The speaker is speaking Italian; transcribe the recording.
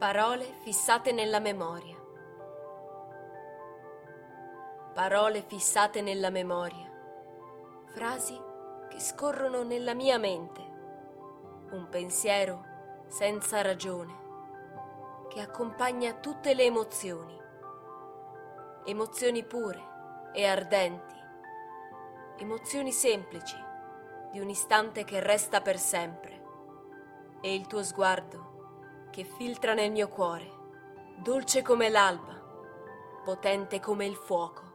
Parole fissate nella memoria. Parole fissate nella memoria. Frasi che scorrono nella mia mente. Un pensiero senza ragione che accompagna tutte le emozioni. Emozioni pure e ardenti. Emozioni semplici di un istante che resta per sempre. E il tuo sguardo che filtra nel mio cuore, dolce come l'alba, potente come il fuoco.